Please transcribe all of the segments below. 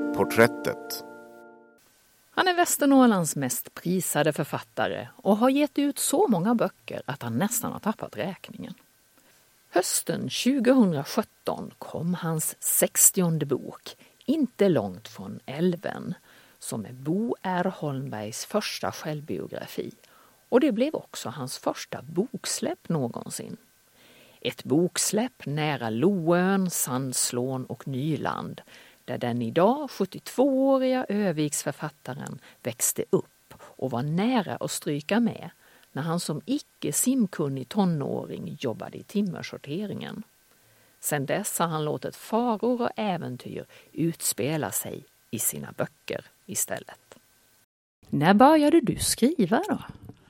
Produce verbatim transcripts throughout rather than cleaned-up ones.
Porträttet. Han är Västernorrlands mest prisade författare och har gett ut så många böcker att han nästan har tappat räkningen. Hösten tjugohundrasjutton kom hans sextionde bok, Inte långt från älven, som är Bo R. Holmbergs första självbiografi, och det blev också hans första boksläpp någonsin. Ett boksläpp nära Loön, Sandslån och Nyland, där den idag sjuttiotvååriga Öviksförfattaren växte upp och var nära att stryka med när han som icke-simkunnig tonåring jobbade i timmersorteringen. Sedan dess har han låtit faror och äventyr utspela sig i sina böcker istället. När började du skriva då?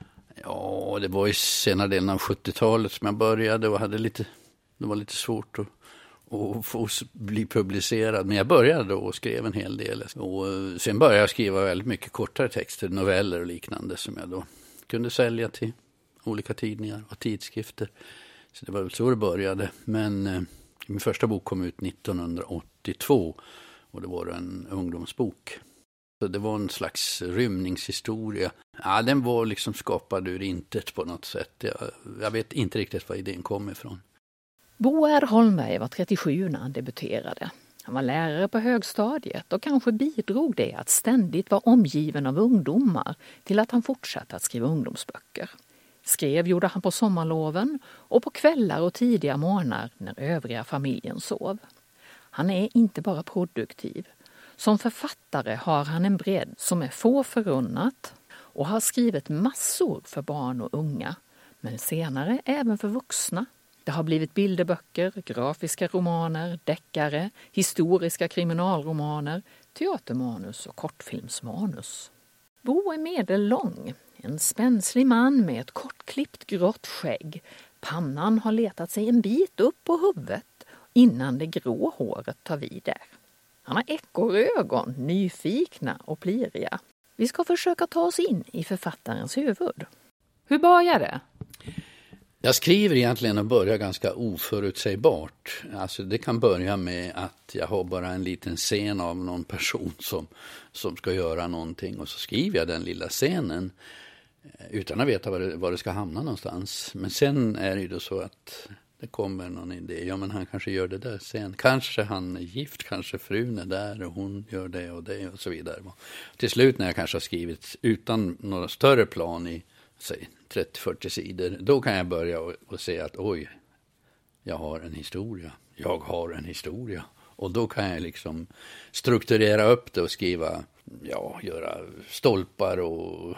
Ja, det var i senare delen av sjuttiotalet som jag började och hade lite, det var lite svårt att, att få bli publicerad. Men jag började då och skrev en hel del. Och sen började jag skriva väldigt mycket kortare texter, noveller och liknande som jag då kunde sälja till olika tidningar och tidskrifter. Så det var väl så det började. Men eh, min första bok kom ut nittonhundraåttiotvå och det var en ungdomsbok. Så det var en slags rymningshistoria. Ja, den var liksom skapad ur intet på något sätt. Jag, jag vet inte riktigt var idén kom ifrån. Bo R. Holmberg var trettiosju när han debuterade. Han var lärare på högstadiet och kanske bidrog det att ständigt vara omgiven av ungdomar till att han fortsatte att skriva ungdomsböcker. Skrev gjorde han på sommarloven och på kvällar och tidiga morgnar när övriga familjen sov. Han är inte bara produktiv. Som författare har han en bredd som är få förunnat och har skrivit massor för barn och unga, men senare även för vuxna. Det har blivit bilderböcker, grafiska romaner, deckare, historiska kriminalromaner, teatermanus och kortfilmsmanus. Bo är medellång, en spänslig man med ett kortklippt grått skägg. Pannan har letat sig en bit upp på huvudet innan det grå håret tar vid där. Han har ekorrögon, nyfikna och pliriga. Vi ska försöka ta oss in i författarens huvud. Hur börjar det? Jag skriver egentligen och börjar ganska oförutsägbart. Alltså det kan börja med att jag har bara en liten scen av någon person som, som ska göra någonting. Och så skriver jag den lilla scenen utan att veta var det, var det ska hamna någonstans. Men sen är det ju då så att det kommer någon idé. Ja, men han kanske gör det där sen. Kanske han är gift, kanske frun är där och hon gör det och det och så vidare. Till slut när jag kanske har skrivit utan några större plan i säg trettio till fyrtio sidor, då kan jag börja och, och se att oj, jag har en historia. Jag har en historia. Och då kan jag liksom strukturera upp det och skriva, ja, göra stolpar och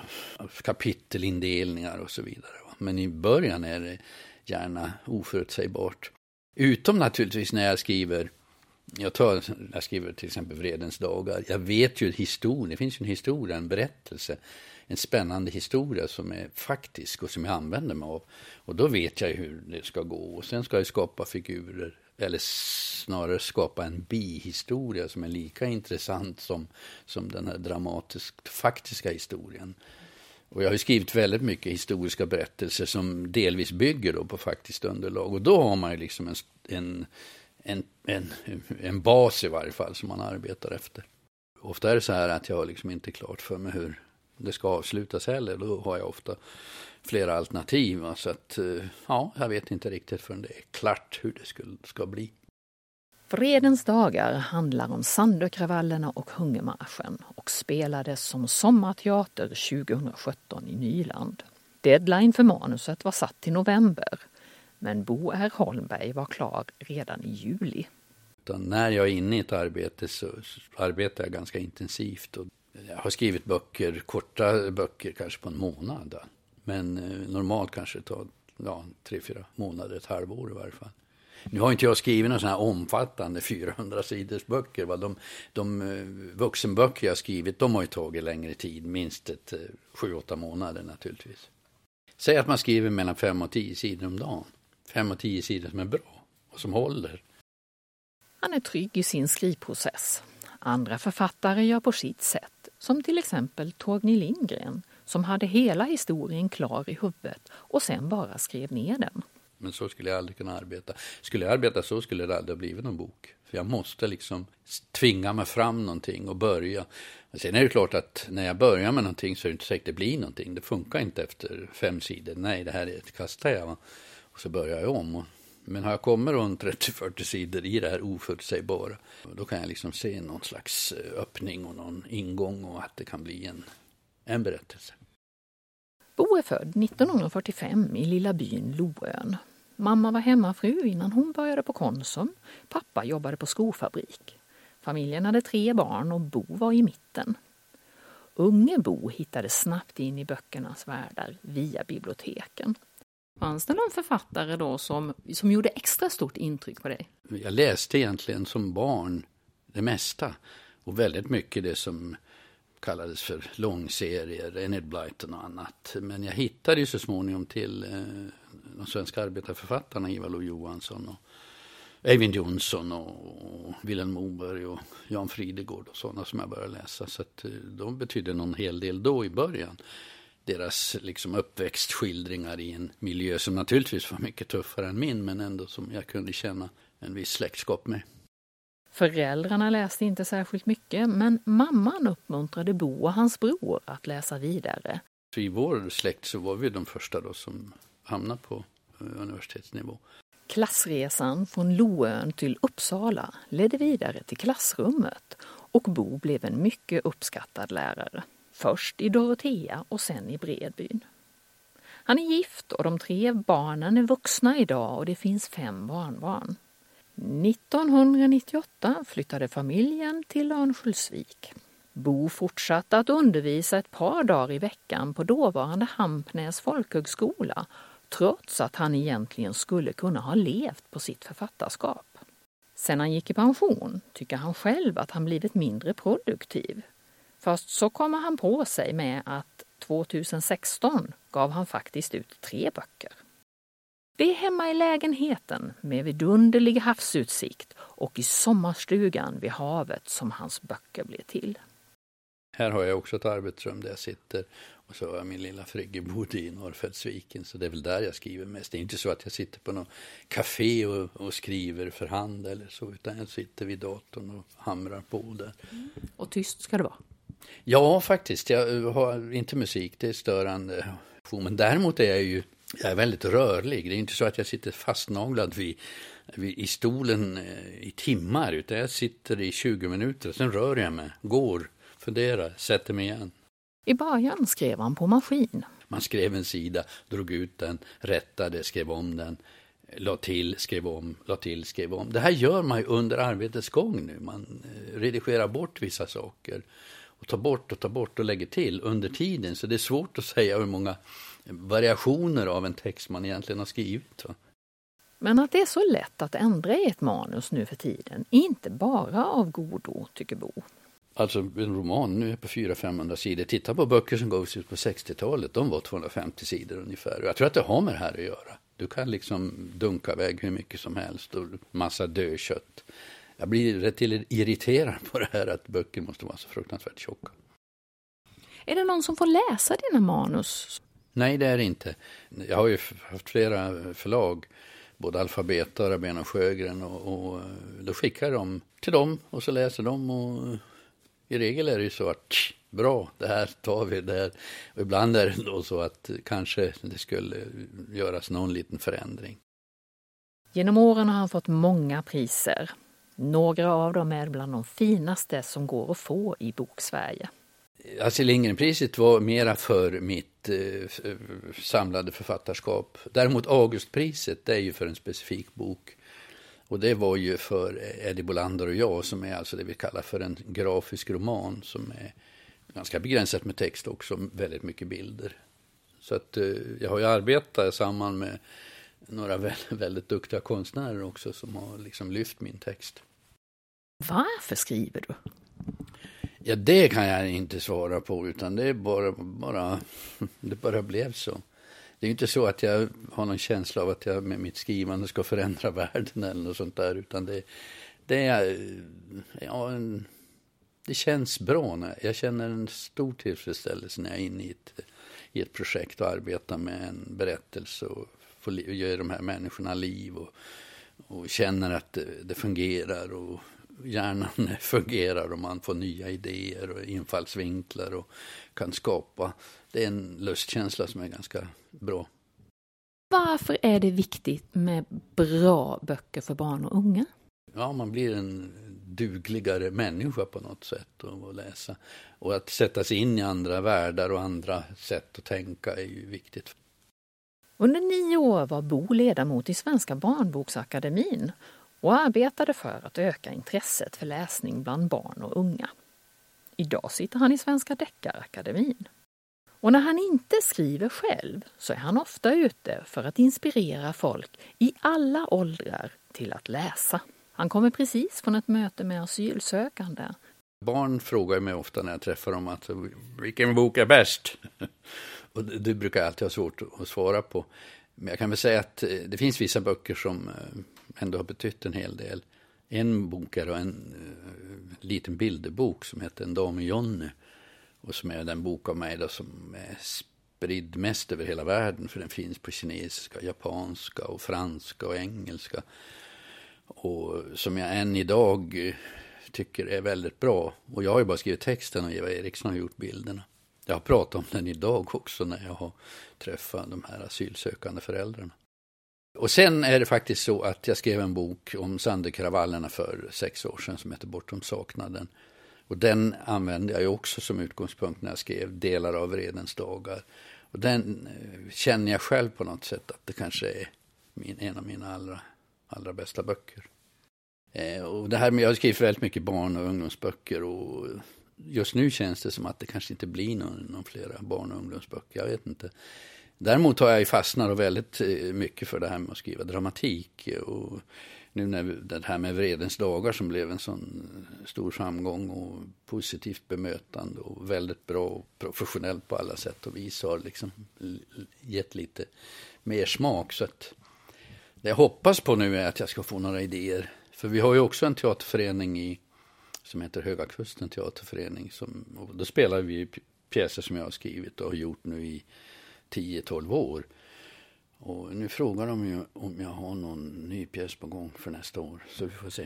kapitelindelningar och så vidare. Men i början är det gärna oförutsägbart. Utom naturligtvis när jag skriver, jag, tar, jag skriver till exempel Vredens dagar. Jag vet ju historien, det finns ju en historia, en berättelse, en spännande historia som är faktisk och som jag använder mig av. Och då vet jag hur det ska gå. Och sen ska jag skapa figurer, eller snarare skapa en bihistoria som är lika intressant som, som den här dramatiskt faktiska historien. Och jag har skrivit väldigt mycket historiska berättelser som delvis bygger då på faktiskt underlag. Och då har man ju liksom en, en, en, en, en bas i varje fall som man arbetar efter. Ofta är det så här att jag liksom inte är klart för mig hur det ska avslutas heller. Då har jag ofta flera alternativ. Så att, ja, jag vet inte riktigt förrän det är klart hur det skulle, ska bli. Vredens dagar handlar om Sandökravallerna och hungermarschen och spelades som sommarteater tjugohundrasjutton i Nyland. Deadline för manuset var satt till november, men Bo R. Holmberg var klar redan i juli. När jag är inne i ett arbete så arbetar jag ganska intensivt. Och jag har skrivit böcker, korta böcker kanske på en månad. Men normalt kanske det tar ja, tre, fyra månader, ett halvår i varje fall. Nu har inte jag skrivit några sådana här omfattande fyrahundra sidors böcker. Va? De, de vuxenböcker jag har skrivit, de har ju tagit längre tid, minst ett sju, åtta månader naturligtvis. Säg att man skriver mellan fem och tio sidor om dagen. Fem och tio sidor som är bra och som håller. Han är trygg i sin skrivprocess. Andra författare gör på sitt sätt, som till exempel Torgny Lindgren, som hade hela historien klar i huvudet och sen bara skrev ner den. Men så skulle jag aldrig kunna arbeta. Skulle jag arbeta så skulle det aldrig ha blivit någon bok. För jag måste liksom tvinga mig fram någonting och börja. Men sen är det klart att när jag börjar med någonting så är det inte säkert att det blir någonting. Det funkar inte efter fem sidor. Nej, det här är ett kastar jag. Va? Och så börjar jag om. Och, men har jag kommit runt trettio till fyrtio sidor i det här oförutsägbara, då kan jag liksom se någon slags öppning och någon ingång och att det kan bli en, en berättelse. Bo är född nittonhundrafyrtiofem i lilla byn Loön. Mamma var hemmafru innan hon började på Konsum. Pappa jobbade på skofabrik. Familjen hade tre barn och Bo var i mitten. Unge Bo hittade snabbt in i böckernas världar via biblioteken. Fanns det någon författare då som, som gjorde extra stort intryck på dig? Jag läste egentligen som barn det mesta. Och väldigt mycket det som kallades för långserier, Enid Blyton och annat. Men jag hittade ju så småningom till eh, de svenska arbetarförfattarna Ivar Lo-Johansson och Eivind Johnson och Vilhelm Moberg och Jan Fridegård och sådana som jag började läsa. Så att de betydde någon hel del då i början. Deras liksom uppväxtskildringar i en miljö som naturligtvis var mycket tuffare än min, men ändå som jag kunde känna en viss släktskap med. Föräldrarna läste inte särskilt mycket, men mamman uppmuntrade Bo och hans bror att läsa vidare. Så i vår släkt så var vi de första då som hamnade på universitetsnivå. Klassresan från Loön till Uppsala ledde vidare till klassrummet och Bo blev en mycket uppskattad lärare. Först i Dorotea och sen i Bredbyn. Han är gift och de tre barnen är vuxna idag och det finns fem barnbarn. nittonhundranittioåtta flyttade familjen till Örnsköldsvik. Bo fortsatte att undervisa ett par dagar i veckan på dåvarande Hampnäs folkhögskola, trots att han egentligen skulle kunna ha levt på sitt författarskap. Sen han gick i pension tycker han själv att han blivit mindre produktiv. Först så kommer han på sig med att tjugohundrasexton gav han faktiskt ut tre böcker. Det är hemma i lägenheten med vidunderlig havsutsikt och i sommarstugan vid havet som hans böcker blir till. Här har jag också ett arbetsrum där jag sitter och så har jag min lilla friggebod i Norrfältsviken, så det är väl där jag skriver mest. Det är inte så att jag sitter på någon café och, och skriver för hand eller så, utan jag sitter vid datorn och hamrar på där. Mm. Och tyst ska det vara? Ja, faktiskt. Jag har inte musik, det är störande. Men däremot är jag ju jag är väldigt rörlig. Det är inte så att jag sitter fastnaglad vid, vid, i stolen i timmar, utan jag sitter i tjugo minuter. Sen rör jag mig, går, funderar, sätter mig igen. I början skrev han på maskin. Man skrev en sida, drog ut den, rättade, skrev om den, la till, skrev om, la till, skrev om. Det här gör man ju under arbetets gång nu. Man redigerar bort vissa saker och tar bort och tar bort och lägger till under tiden. Så det är svårt att säga hur många variationer av en text man egentligen har skrivit. Va? Men att det är så lätt att ändra i ett manus nu för tiden, inte bara av godo, tycker Bo. Alltså en roman nu är på fyra till femhundra sidor. Titta på böcker som gavs ut på sextiotalet, de var tvåhundrafemtio sidor ungefär. Jag tror att det har med det här att göra. Du kan liksom dunka iväg hur mycket som helst och massa dödkött. Jag blir rätt till irriterad på det här att böcker måste vara så fruktansvärt tjocka. Är det någon som får läsa dina manus? Nej, det är det inte. Jag har ju haft flera förlag, både Alfabeta, Rabén och Sjögren, och, och då skickar jag dem till dem och så läser de, och i regel är det ju så att bra, det här tar vi där. Och ibland är det då så att kanske det skulle göras någon liten förändring. Genom åren har han fått många priser. Några av dem är bland de finaste som går att få i Boksverige. Astrid Lindgren-priset var mera för mitt eh, samlade författarskap. Däremot Augustpriset, det är ju för en specifik bok. Och det var ju för Eddie Bolander och jag, som är alltså det vi kallar för en grafisk roman, som är ganska begränsat med text också, väldigt mycket bilder. Så att eh, jag har ju arbetat samman med några väldigt, väldigt duktiga konstnärer också som har liksom lyft min text. Varför skriver du? Ja, det kan jag inte svara på, utan det är bara, bara, det bara blev så. Det är inte så att jag har någon känsla av att jag med mitt skrivande ska förändra världen eller något sånt där, utan det, det är, ja, en, det känns bra. När jag känner en stor tillfredsställelse när jag är inne i ett, i ett projekt och arbetar med en berättelse och få ge de här människorna liv och, och känner att det, det fungerar och hjärnan fungerar och man får nya idéer och infallsvinklar och kan skapa. Det är en lustkänsla som är ganska bra. Varför är det viktigt med bra böcker för barn och unga? Ja, man blir en dugligare människa på något sätt att läsa. Och att sätta sig in i andra världar och andra sätt att tänka är ju viktigt. Under nio år var Bo ledamot i Svenska barnboksakademin och arbetade för att öka intresset för läsning bland barn och unga. Idag sitter han i Svenska deckarakademin. Och när han inte skriver själv så är han ofta ute för att inspirera folk i alla åldrar till att läsa. Han kommer precis från ett möte med asylsökande. Barn frågar mig ofta när jag träffar dem att vilken bok är bäst? Och det brukar jag alltid ha svårt att svara på. Men jag kan väl säga att det finns vissa böcker som ändå har betytt en hel del. En bok är en uh, liten bilderbok som heter En dam i Jonny. Och som är den bok av mig då som är spridd mest över hela världen. För den finns på kinesiska, japanska och franska och engelska. Och som jag än idag tycker är väldigt bra. Och jag har ju bara skrivit texten och Eva Eriksson har gjort bilderna. Jag har pratat om den idag också när jag har träffat de här asylsökande föräldrarna. Och sen är det faktiskt så att jag skrev en bok om Sanderkravallerna för sex år sedan som heter Bortom saknaden. Och den använde jag ju också som utgångspunkt när jag skrev delar av Vredens dagar. Och den känner jag själv på något sätt att det kanske är min, en av mina allra, allra bästa böcker. Eh, och det här med, jag har skrivit väldigt mycket barn- och ungdomsböcker och just nu känns det som att det kanske inte blir någon, någon flera barn- och ungdomsböcker, jag vet inte. Däremot har jag ju fastnat väldigt mycket för det här med att skriva dramatik och nu när det här med Vredens dagar som blev en sån stor framgång och positivt bemötande och väldigt bra och professionellt på alla sätt och vis har liksom gett lite mer smak. Så att det jag hoppas på nu är att jag ska få några idéer. För vi har ju också en teaterförening i, som heter Höga Kusten teaterförening. Som, och då spelar vi pjäser som jag har skrivit och har gjort nu i tio tolv år. Och nu frågar de ju om jag har någon ny pjäs på gång för nästa år. Så vi får se.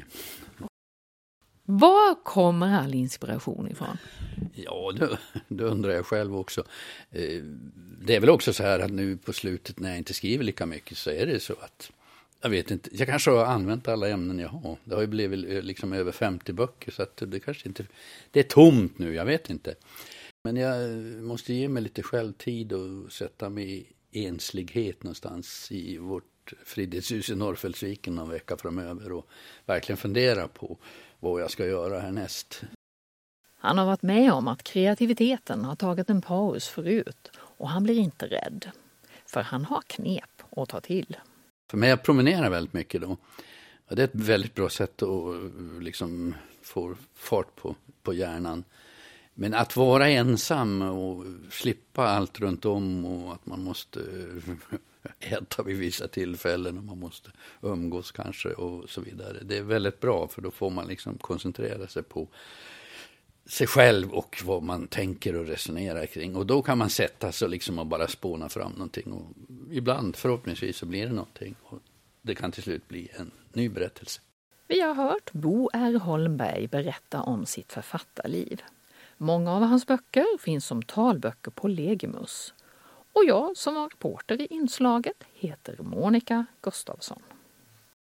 Var kommer all inspiration ifrån? Ja, det, det undrar jag själv också. Det är väl också så här att nu på slutet när jag inte skriver lika mycket så är det så att jag vet inte, jag kanske har använt alla ämnen jag har. Det har ju blivit liksom över femtio böcker så att det kanske inte, det är tomt nu, jag vet inte. Men jag måste ge mig lite självtid och sätta mig i enslighet någonstans i vårt fridhus i Norrfällsviken någon vecka framöver och verkligen fundera på vad jag ska göra härnäst. Han har varit med om att kreativiteten har tagit en paus förut och han blir inte rädd. För han har knep att ta till. För mig, jag promenerar väldigt mycket då. Och det är ett väldigt bra sätt att liksom få fart på, på hjärnan. Men att vara ensam och slippa allt runt om och att man måste äta vid vissa tillfällen och man måste umgås kanske och så vidare. Det är väldigt bra för då får man liksom koncentrera sig på sig själv och vad man tänker och resonerar kring. Och då kan man sätta sig liksom och bara spåna fram någonting. Och ibland förhoppningsvis så blir det någonting och det kan till slut bli en ny berättelse. Vi har hört Bo R. Holmberg berätta om sitt författarliv. Många av hans böcker finns som talböcker på Legimus. Och jag som var reporter i inslaget heter Monica Gustafsson.